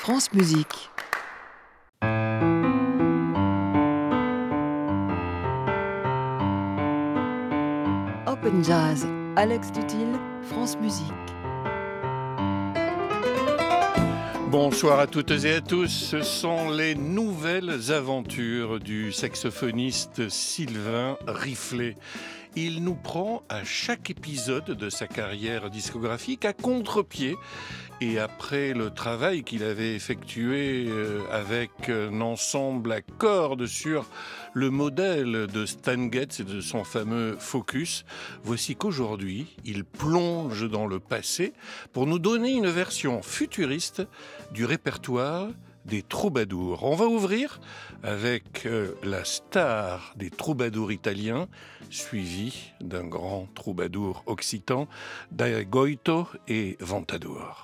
France Musique. Open Jazz, Alex Dutil, France Musique. Bonsoir à toutes et à tous, ce sont les nouvelles aventures du saxophoniste Sylvain Riflet. Il nous prend à chaque épisode de sa carrière discographique à contre-pied. Et après le travail qu'il avait effectué avec un ensemble à cordes sur le modèle de Stan Getz et de son fameux Focus, voici qu'aujourd'hui, il plonge dans le passé pour nous donner une version futuriste du répertoire des troubadours. On va ouvrir avec la star des troubadours italiens, suivi d'un grand troubadour occitan, Dagoito et Ventadour.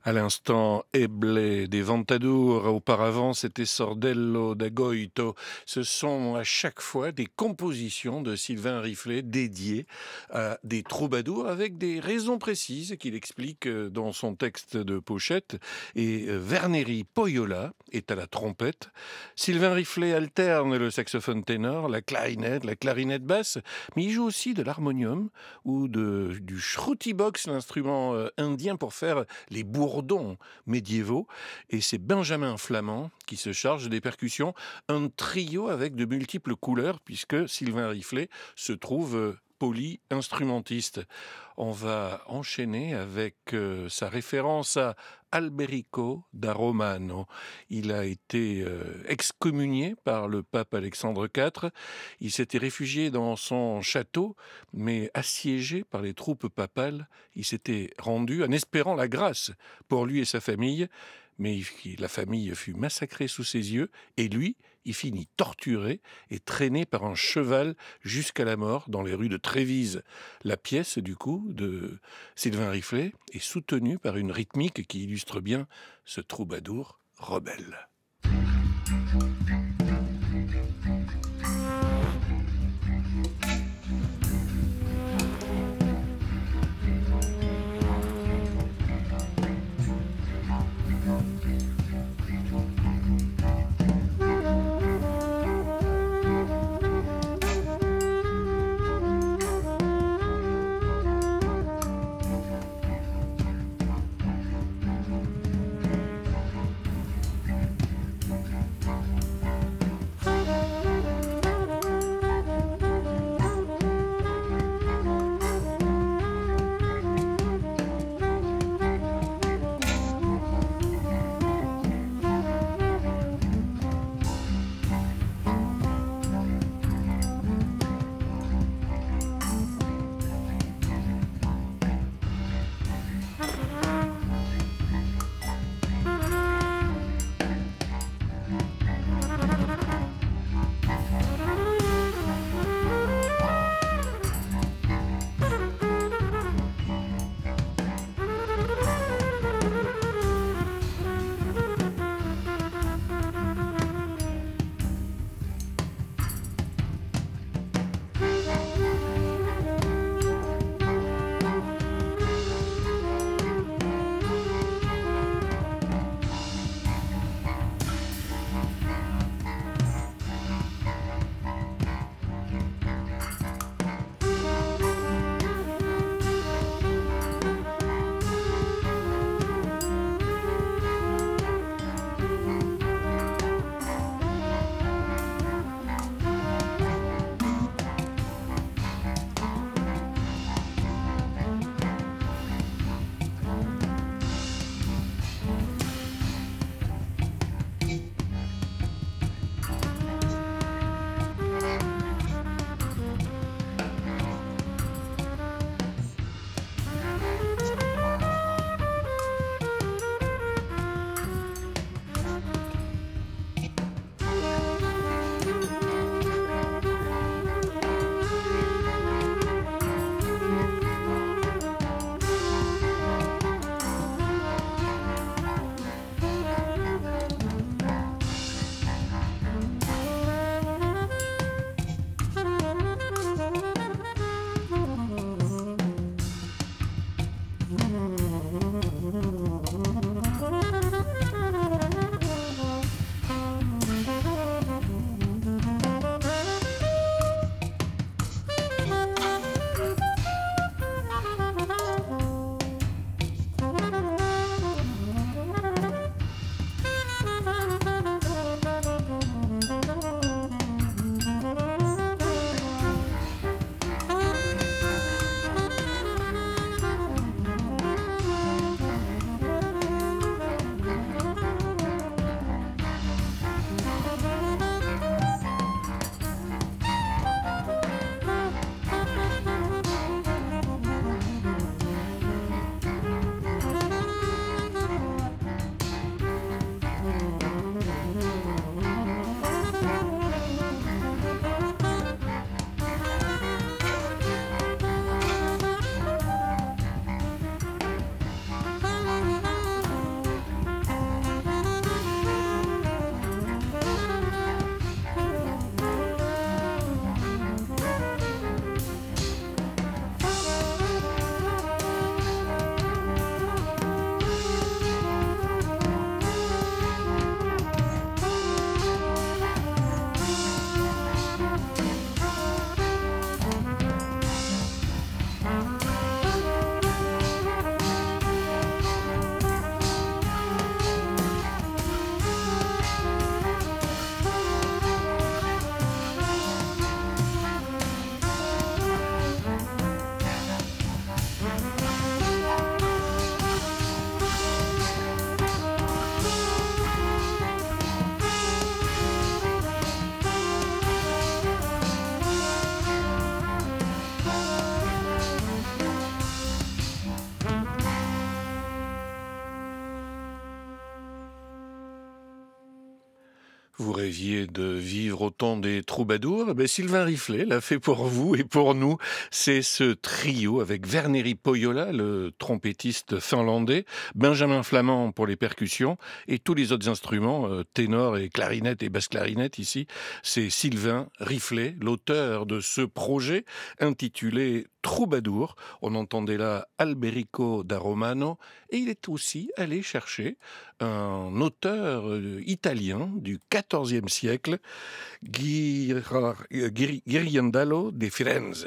À l'instant, Eble des Ventadour, auparavant c'était Sordello d'Agoito. Ce sont à chaque fois des compositions de Sylvain Riflet dédiées à des troubadours avec des raisons précises qu'il explique dans son texte de pochette. Et Verneri Poyola est à la trompette. Sylvain Riflet alterne le saxophone ténor, la clarinette basse, mais il joue aussi de l'harmonium ou du shruti-box, l'instrument indien pour faire les bourdons médiévaux, et c'est Benjamin Flamand qui se charge des percussions, un trio avec de multiples couleurs puisque Sylvain Riflet se trouve poly-instrumentiste. On va enchaîner avec sa référence à Alberico da Romano. Il a été excommunié par le pape Alexandre IV. Il s'était réfugié dans son château, mais assiégé par les troupes papales. Il s'était rendu en espérant la grâce pour lui et sa famille, mais la famille fut massacrée sous ses yeux, et lui, il finit torturé et traîné par un cheval jusqu'à la mort dans les rues de Trévise. La pièce, du coup, de Sylvain Riflet est soutenue par une rythmique qui illustre bien ce troubadour rebelle. Vous rêviez de vivre au temps des troubadours? Eh ben, Sylvain Riflet l'a fait pour vous et pour nous. C'est ce trio avec Verneri Pohjola, le trompettiste finlandais, Benjamin Flamand pour les percussions et tous les autres instruments, ténor et clarinette et basse clarinette ici. C'est Sylvain Riflet, l'auteur de ce projet intitulé Troubadour. On entendait là Alberico da Romano et il est aussi allé chercher un auteur italien du XIVe siècle, Ghirlandaio de Firenze.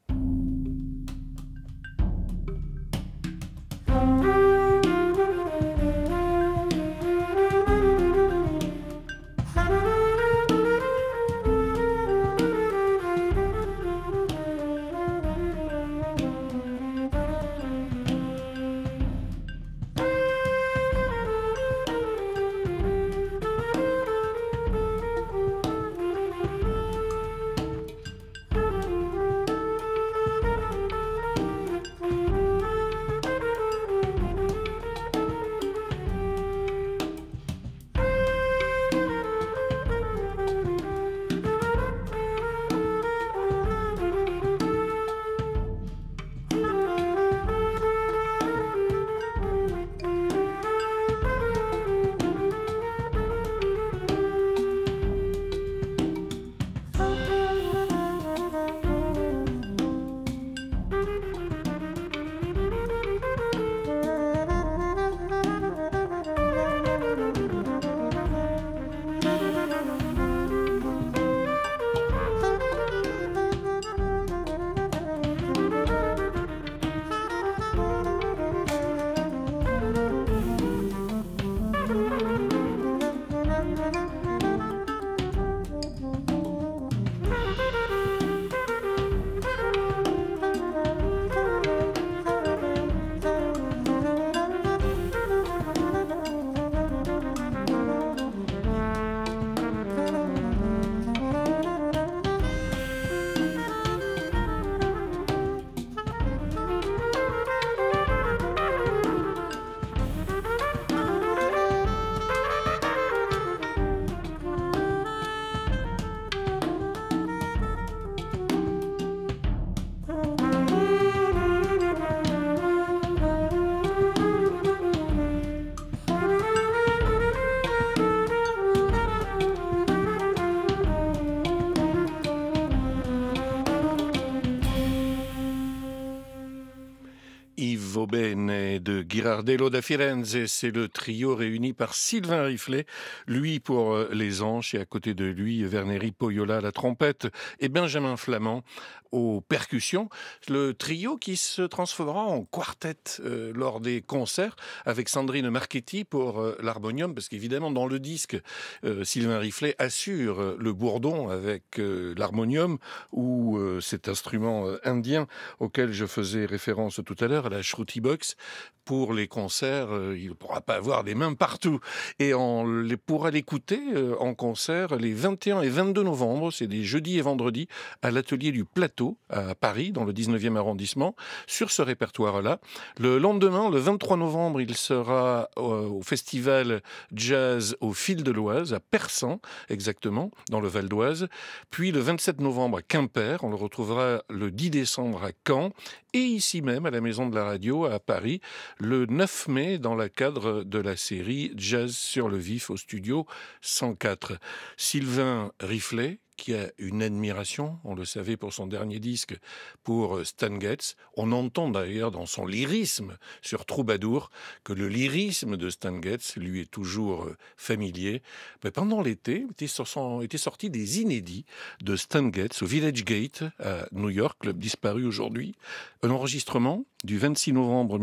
Ivo Bene de Ghirlandaio da Firenze, c'est le trio réuni par Sylvain Riflet, lui pour les anches et à côté de lui Verneri Pohjola à la trompette et Benjamin Flamand aux percussions. Le trio qui se transformera en quartet lors des concerts avec Sandrine Marchetti pour l'harmonium, parce qu'évidemment dans le disque, Sylvain Riflet assure le bourdon avec l'harmonium ou cet instrument indien auquel je faisais référence tout à l'heure, à la Shruti Box. Pour les concerts, il ne pourra pas avoir les mains partout. Et on pourra l'écouter en concert les 21 et 22 novembre, c'est des jeudis et vendredis, à l'atelier du Plateau, à Paris, dans le 19e arrondissement, sur ce répertoire-là. Le lendemain, le 23 novembre, il sera au festival jazz au Fil de l'Oise, à Persan, exactement, dans le Val d'Oise. Puis le 27 novembre à Quimper, on le retrouvera le 10 décembre à Caen, et ici même, à la Maison de la Radio, à Paris, le 9 mai, dans le cadre de la série Jazz sur le vif au studio 104. Sylvain Riflet, qui a une admiration, on le savait pour son dernier disque, pour Stan Getz. On entend d'ailleurs dans son lyrisme sur Troubadour que le lyrisme de Stan Getz lui est toujours familier. Mais pendant l'été, étaient sortis des inédits de Stan Getz au Village Gate à New York, club disparu aujourd'hui. Un enregistrement du 26 novembre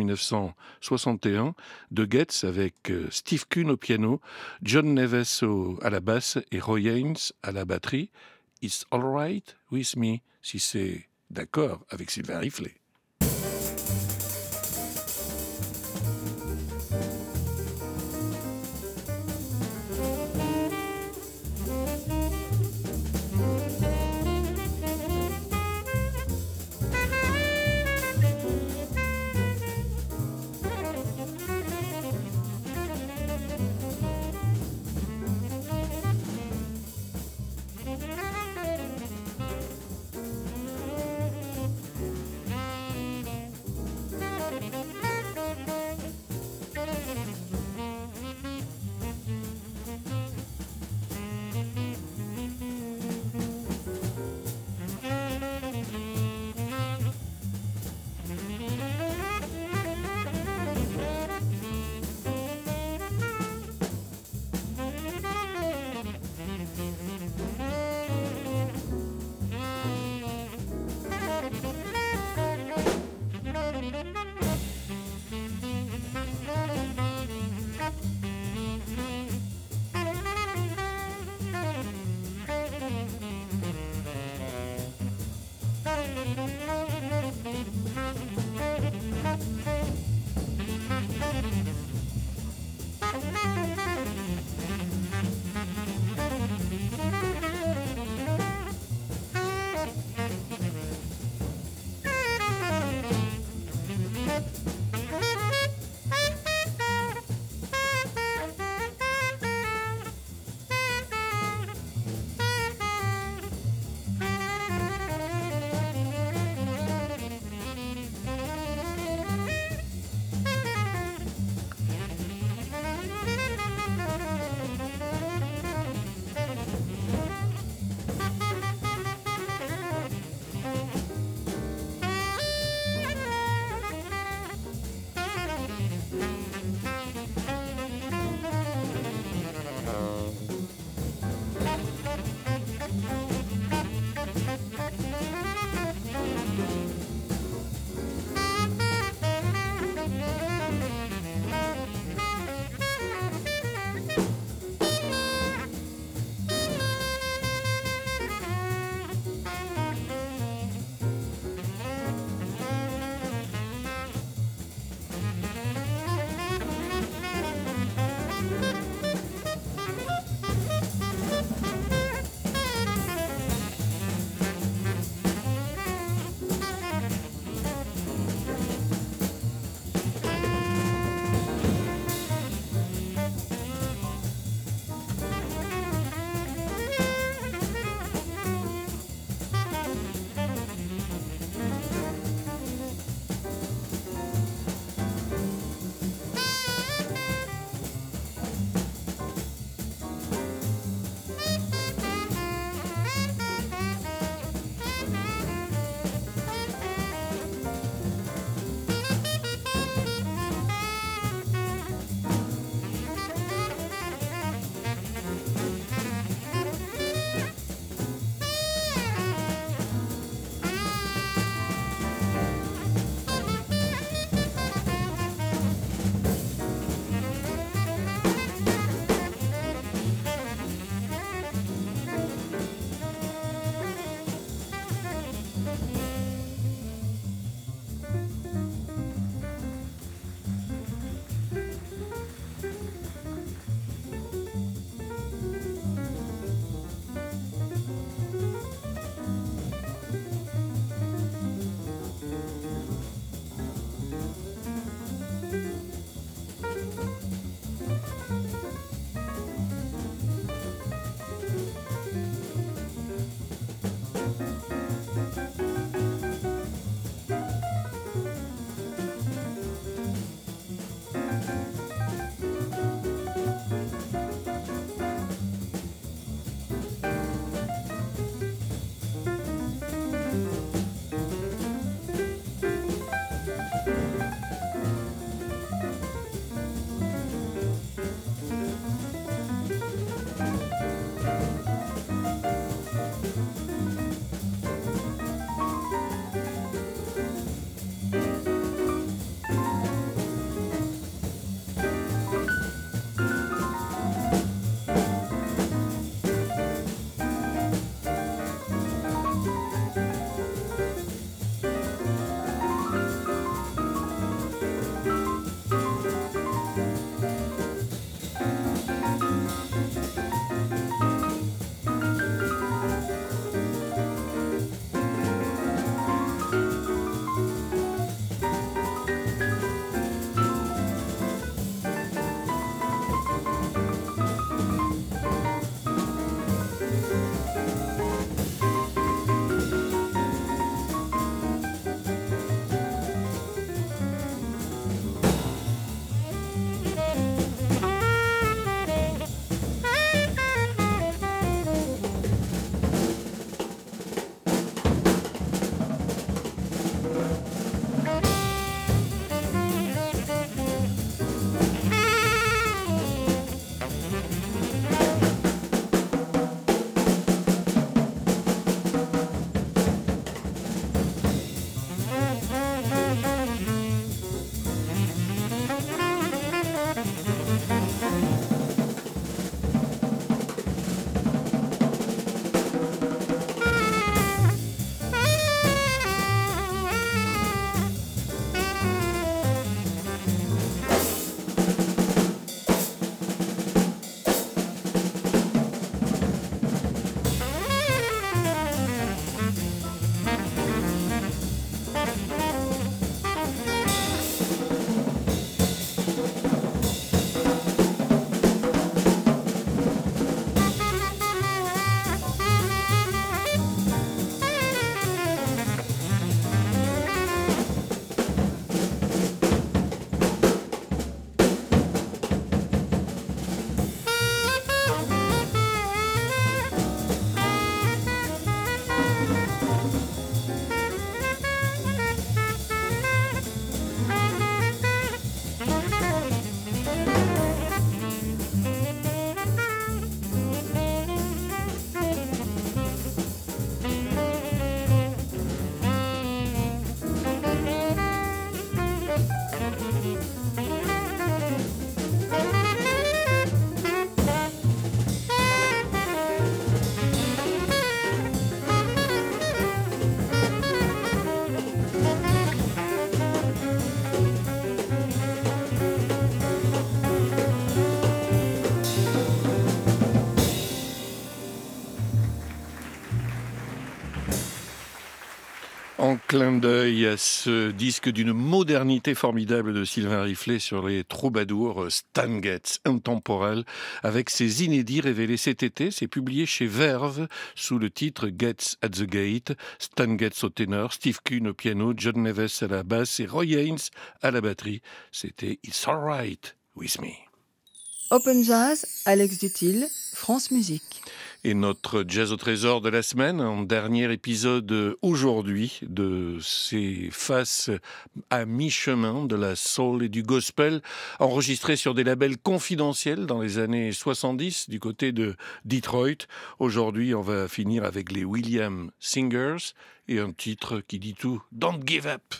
1961 de Getz avec Steve Kuhn au piano, John Neves à la basse et Roy Haynes à la batterie. It's all right with me, si c'est d'accord avec Sylvain Riflet. Clin d'œil à ce disque d'une modernité formidable de Sylvain Riflet sur les troubadours, Stan Getz, intemporel, avec ses inédits révélés cet été. C'est publié chez Verve sous le titre Getz at the Gate. Stan Getz au ténor, Steve Kuhn au piano, John Neves à la basse et Roy Haynes à la batterie. C'était It's Alright With Me. Open Jazz, Alex Dutil, France Musique. Et notre jazz au trésor de la semaine, un dernier épisode aujourd'hui de ces faces à mi-chemin de la soul et du gospel, enregistrés sur des labels confidentiels dans les années 70 du côté de Detroit. Aujourd'hui, on va finir avec les Williams Singers et un titre qui dit tout, Don't Give Up.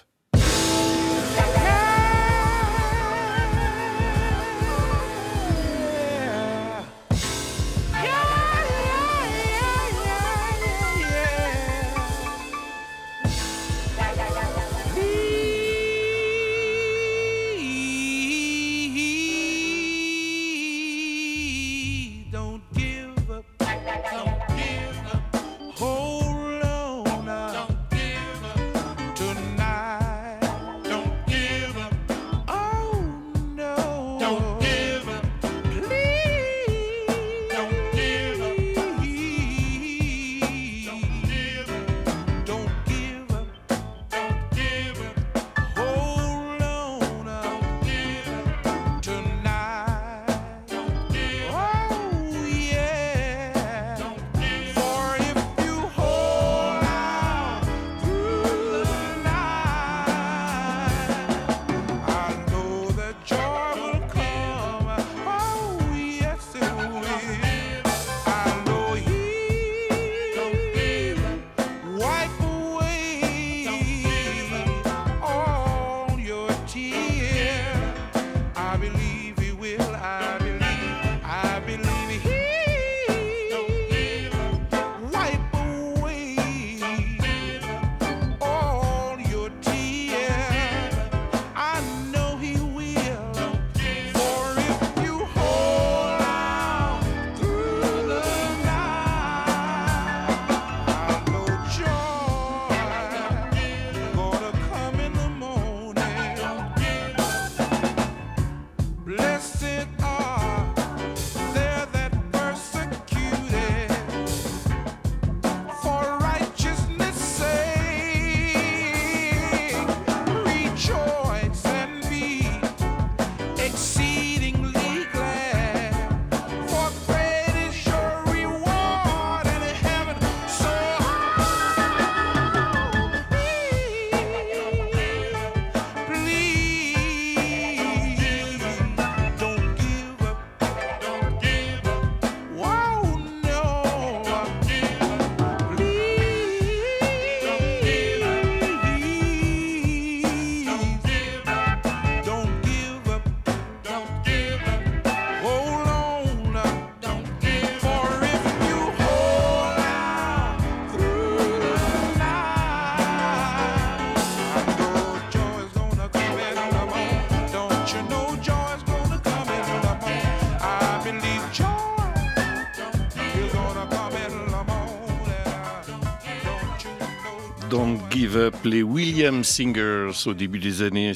Don't Give Up, les Williams Singers au début des années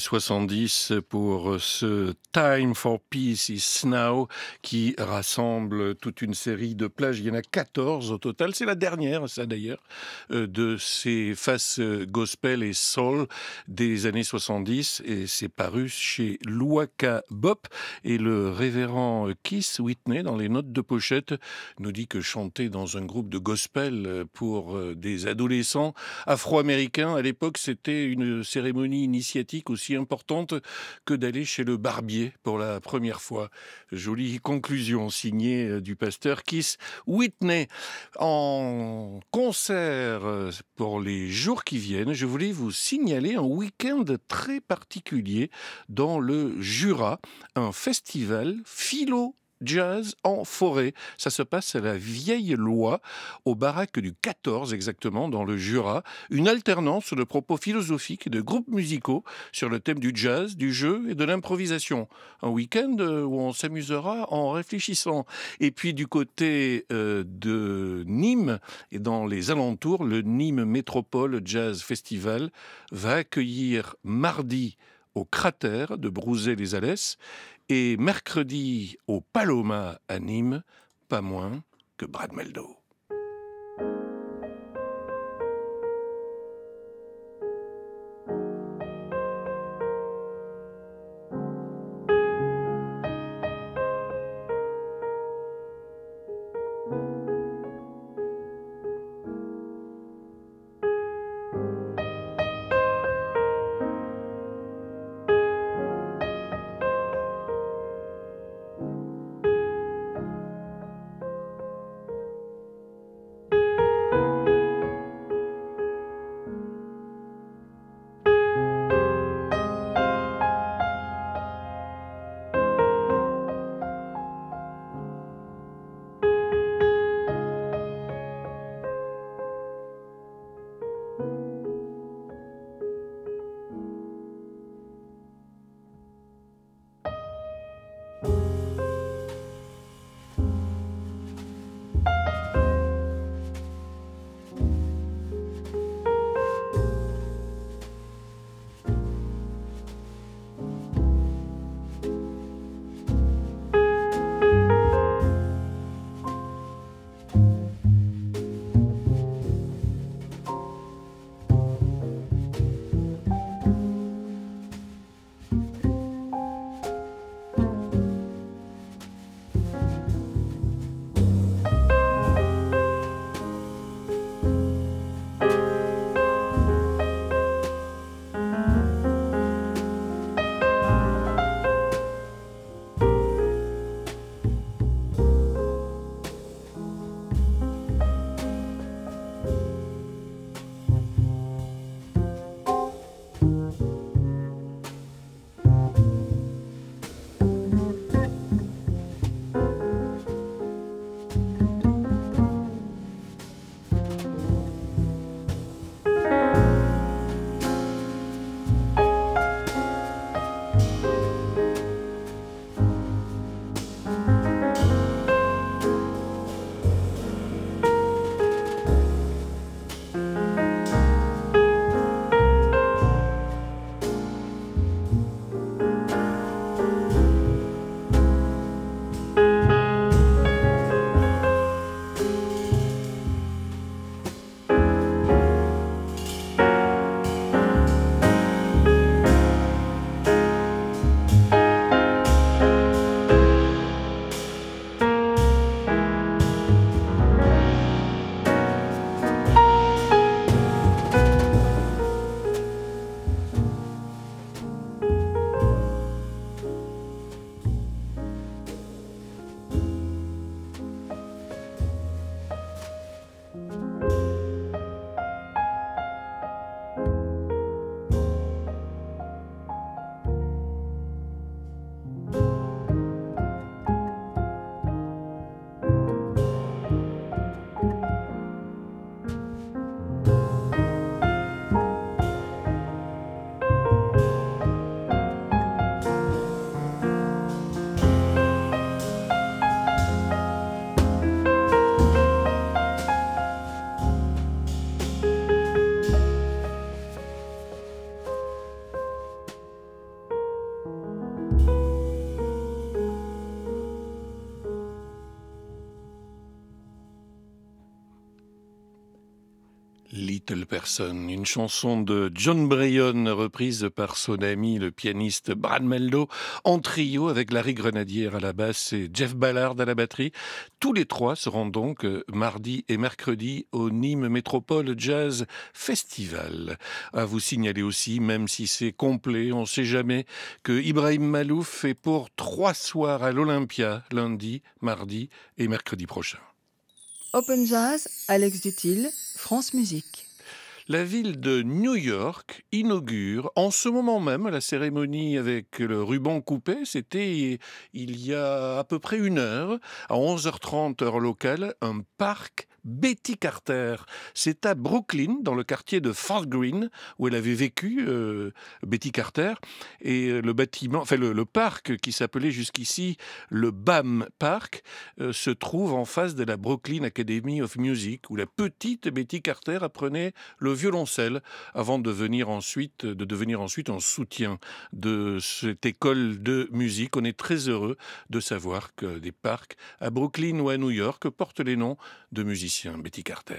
70 pour ce Time for Peace is Now qui rassemble toute une série de plages. Il y en a 14 au total. C'est la dernière, ça d'ailleurs, de ces faces gospel et soul des années 70 et c'est paru chez Luaka Bop et le révérend Keith Whitney dans les notes de pochette nous dit que chanter dans un groupe de gospel pour des adolescents afro-américains, à l'époque, c'était une cérémonie initiatique aussi importante que d'aller chez le barbier pour la première fois. Jolie conclusion signée du pasteur Keith Whitney. En concert pour les jours qui viennent, je voulais vous signaler un week-end très particulier dans le Jura, un festival philo jazz en forêt. Ça se passe à la Vieille Loi, au baraque du 14 exactement, dans le Jura. Une alternance de propos philosophiques et de groupes musicaux sur le thème du jazz, du jeu et de l'improvisation. Un week-end où on s'amusera en réfléchissant. Et puis du côté de Nîmes et dans les alentours, le Nîmes Métropole Jazz Festival va accueillir mardi au Cratère de Brouzet-les-Alès et mercredi au Paloma à Nîmes, pas moins que Brad Mehldau. Little Person, une chanson de John Bryan reprise par son ami le pianiste Brad Mehldau en trio avec Larry Grenadier à la basse et Jeff Ballard à la batterie. Tous les trois seront donc mardi et mercredi au Nîmes Métropole Jazz Festival. À vous signaler aussi, même si c'est complet, on ne sait jamais, que Ibrahim Malouf est pour 3 soirs à l'Olympia, lundi, mardi et mercredi prochain. Open Jazz, Alex Dutil, France Musique. La ville de New York inaugure en ce moment même la cérémonie avec le ruban coupé. C'était il y a à peu près une heure, à 11h30 heure locale, un parc Betty Carter. C'est à Brooklyn, dans le quartier de Fort Greene, où elle avait vécu, Betty Carter. Et le bâtiment, enfin le parc qui s'appelait jusqu'ici le BAM Park, se trouve en face de la Brooklyn Academy of Music, où la petite Betty Carter apprenait le violoncelle avant de devenir ensuite un soutien de cette école de musique. On est très heureux de savoir que des parcs à Brooklyn ou à New York portent les noms de musiciens. Betty Carter.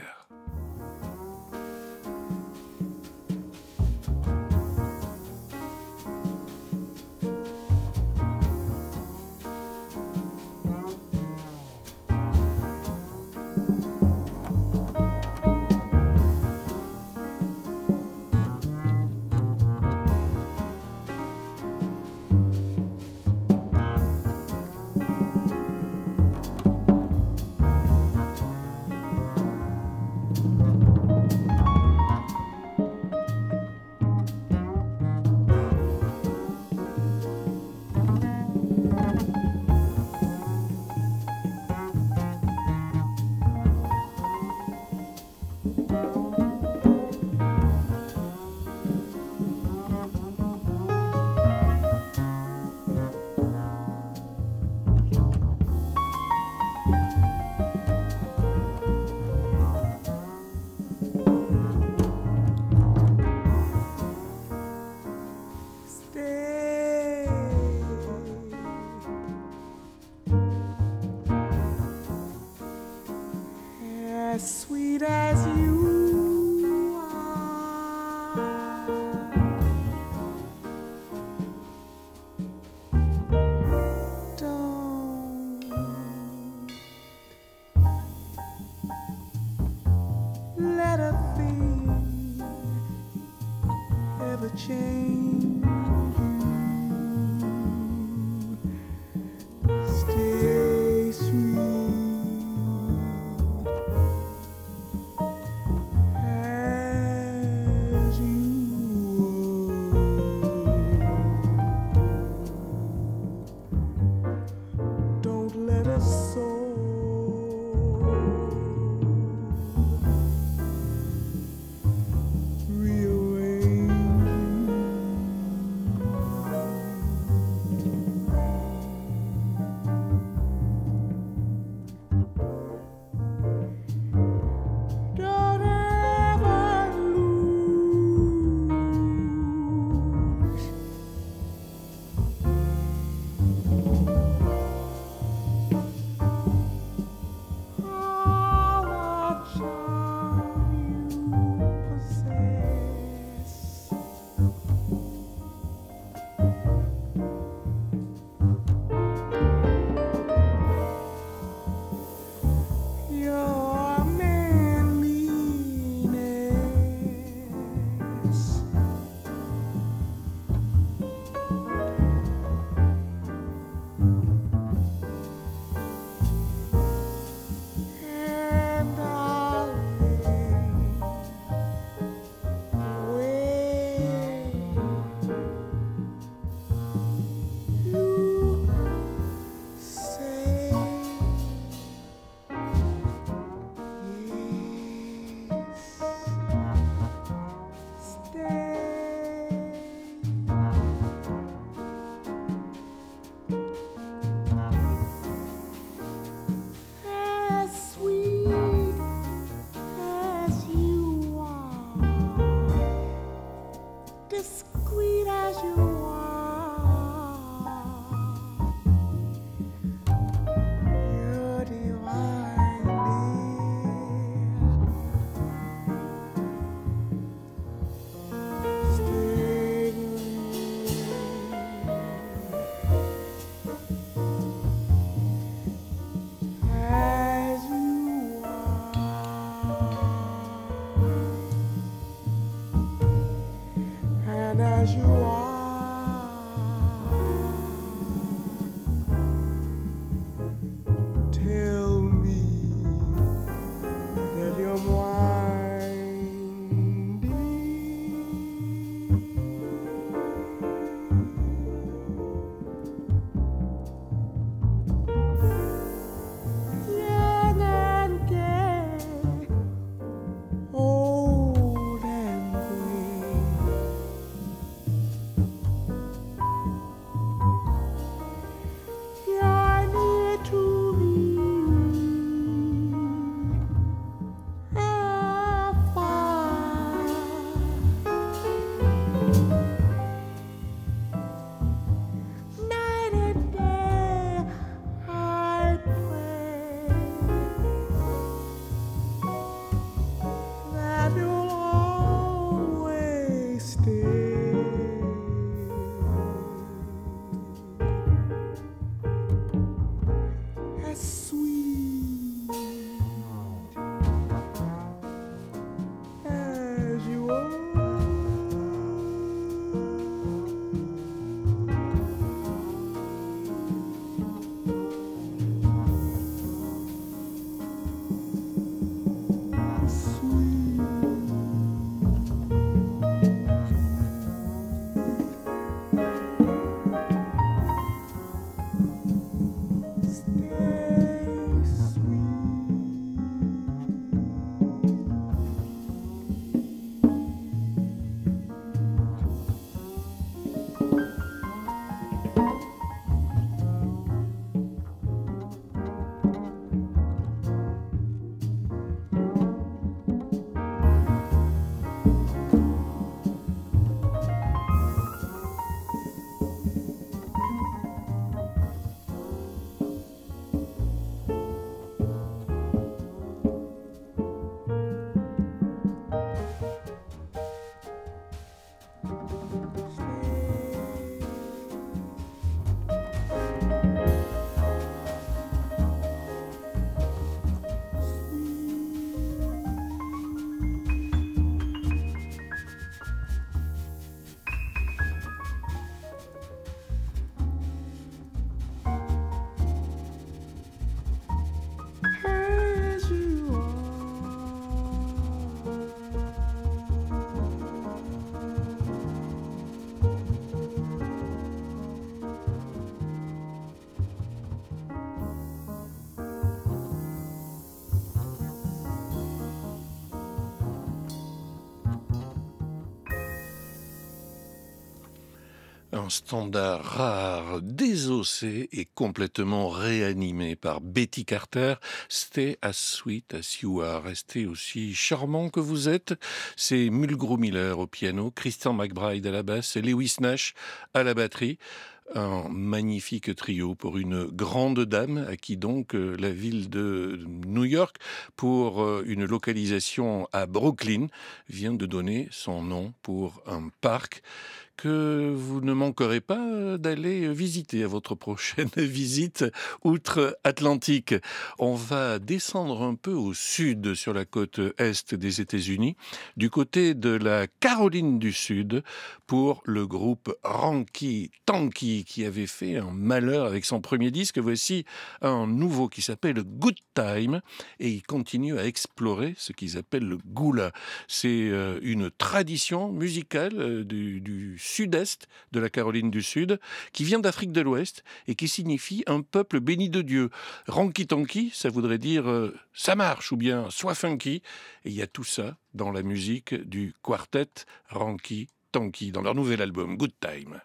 Un standard rare, désossé et complètement réanimé par Betty Carter. Stay as sweet as you are. Restez aussi charmant que vous êtes. C'est Mulgrew Miller au piano, Christian McBride à la basse et Lewis Nash à la batterie. Un magnifique trio pour une grande dame à qui donc la ville de New York, pour une localisation à Brooklyn, vient de donner son nom pour un parc que vous ne manquerez pas d'aller visiter à votre prochaine visite outre-Atlantique. On va descendre un peu au sud, sur la côte est des États-Unis, du côté de la Caroline du Sud, pour le groupe Ranky Tanky, qui avait fait un malheur avec son premier disque. Voici un nouveau qui s'appelle Good Time, et il continue à explorer ce qu'ils appellent le goula. C'est une tradition musicale du sud-est de la Caroline du Sud, qui vient d'Afrique de l'Ouest et qui signifie un peuple béni de Dieu. Ranky Tanky, ça voudrait dire ça marche, ou bien sois funky. Et il y a tout ça dans la musique du quartet Ranky Tanky, dans leur nouvel album Good Time.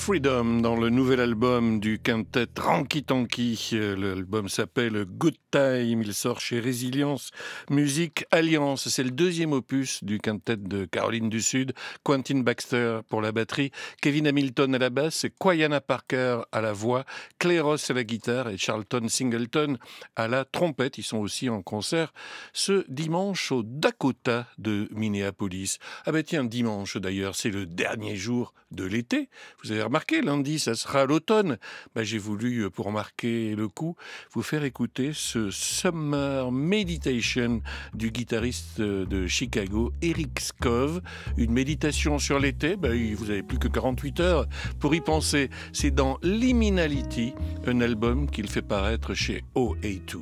Freedom dans le nouvel album du quintet Ranky Tanky. L'album s'appelle Good Time. Il sort chez Résilience Musique Alliance. C'est le deuxième opus du quintet de Caroline du Sud. Quentin Baxter pour la batterie, Kevin Hamilton à la basse, Quayana Parker à la voix, Claire Ross à la guitare et Charlton Singleton à la trompette. Ils sont aussi en concert ce dimanche au Dakota de Minneapolis. Ah ben tiens, dimanche d'ailleurs, c'est le dernier jour de l'été. Vous avez remarqué, lundi, ça sera l'automne. J'ai voulu, pour marquer le coup, vous faire écouter ce Summer Meditation du guitariste de Chicago, Eric Skov. Une méditation sur l'été, vous n'avez plus que 48 heures pour y penser. C'est dans Liminality, un album qu'il fait paraître chez OA2.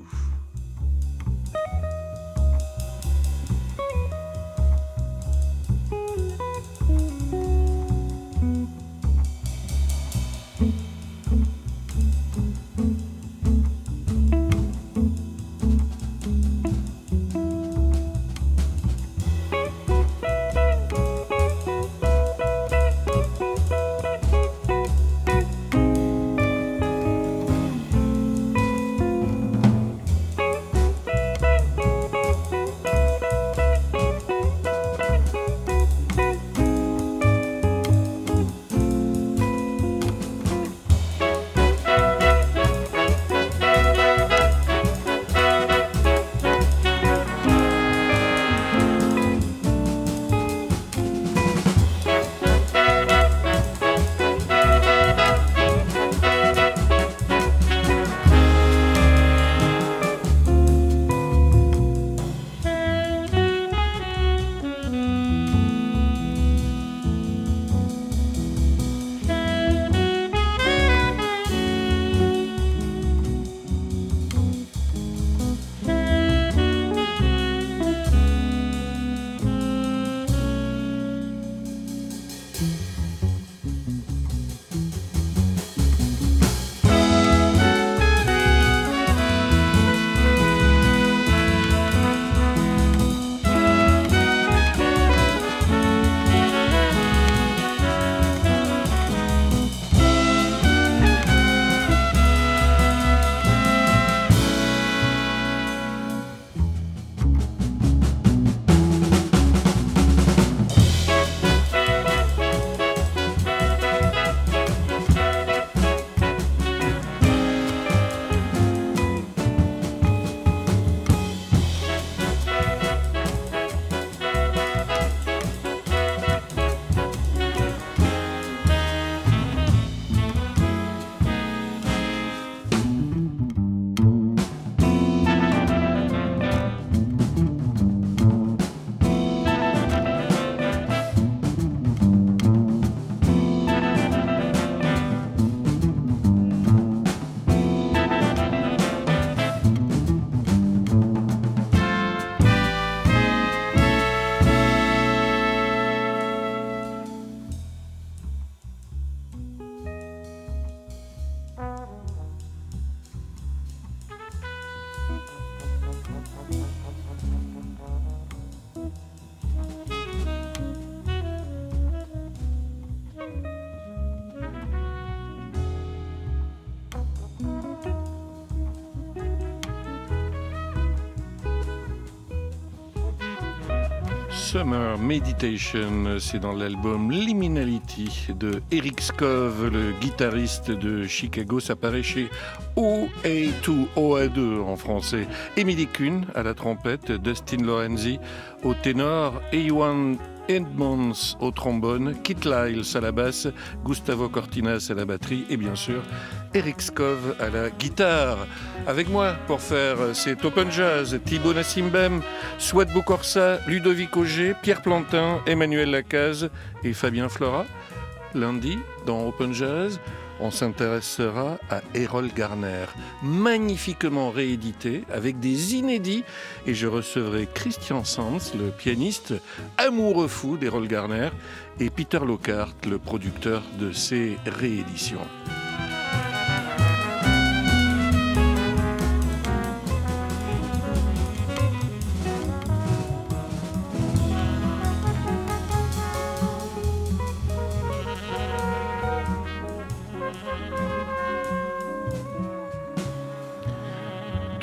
Summer Meditation, c'est dans l'album Liminality de Eric Skov, le guitariste de Chicago. Ça paraît chez OA2, OA2 en français. Emily Kuhn à la trompette, Dustin Lorenzi au ténor, Ewan Edmonds au trombone, Kit Lyles à la basse, Gustavo Cortinas à la batterie et bien sûr Eric Skov à la guitare. Avec moi pour faire cet Open Jazz, Thibaut Nassimbem, Souad Boukorsa, Ludovic Auger, Pierre Plantin, Emmanuel Lacaze et Fabien Flora. Lundi, dans Open Jazz, on s'intéressera à Errol Garner, magnifiquement réédité avec des inédits, et je recevrai Christian Sanz, le pianiste amoureux fou d'Errol Garner, et Peter Lockhart, le producteur de ces rééditions.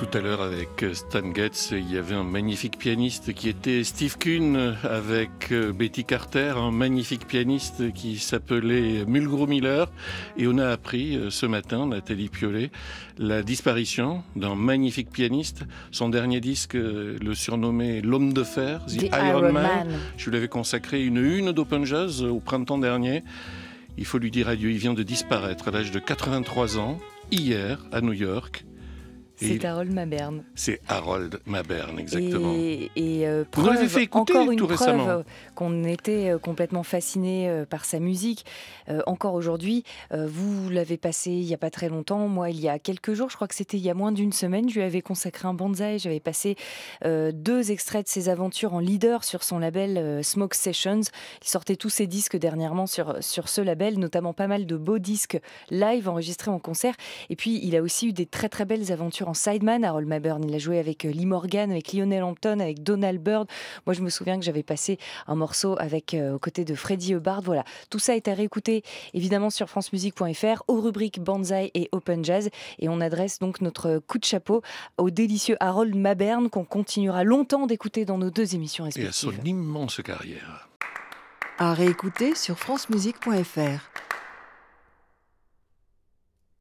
tout à l'heure avec Stan Getz, il y avait un magnifique pianiste qui était Steve Kuhn avec Betty Carter, un magnifique pianiste qui s'appelait Mulgrew Miller. Et on a appris ce matin, Nathalie Piollet, la disparition d'un magnifique pianiste. Son dernier disque le surnommait L'Homme de Fer, The Iron Man. Je lui avais consacré une d'Open Jazz au printemps dernier. Il faut lui dire adieu, il vient de disparaître à l'âge de 83 ans, hier, à New York. C'est Harold Mabern. C'est Harold Mabern, exactement. Vous nous l'avez fait écouter encore une tout récemment. Preuve qu'on était complètement fasciné par sa musique. Encore aujourd'hui, vous l'avez passé il n'y a pas très longtemps. Moi, il y a quelques jours, je crois que c'était il y a moins d'une semaine, je lui avais consacré un banzai. J'avais passé 2 extraits de ses aventures en leader sur son label Smoke Sessions. Il sortait tous ses disques dernièrement sur ce label, notamment pas mal de beaux disques live enregistrés en concert. Et puis, il a aussi eu des très très belles aventures en sideman, Harold Mabern. Il a joué avec Lee Morgan, avec Lionel Hampton, avec Donald Byrd. Moi, je me souviens que j'avais passé un morceau avec aux côtés de Freddie Hubbard. Voilà, tout ça est à réécouter évidemment sur francemusique.fr aux rubriques Banzai et Open Jazz. Et on adresse donc notre coup de chapeau au délicieux Harold Mabern qu'on continuera longtemps d'écouter dans nos 2 émissions respectives. Et à son immense carrière. À réécouter sur francemusique.fr.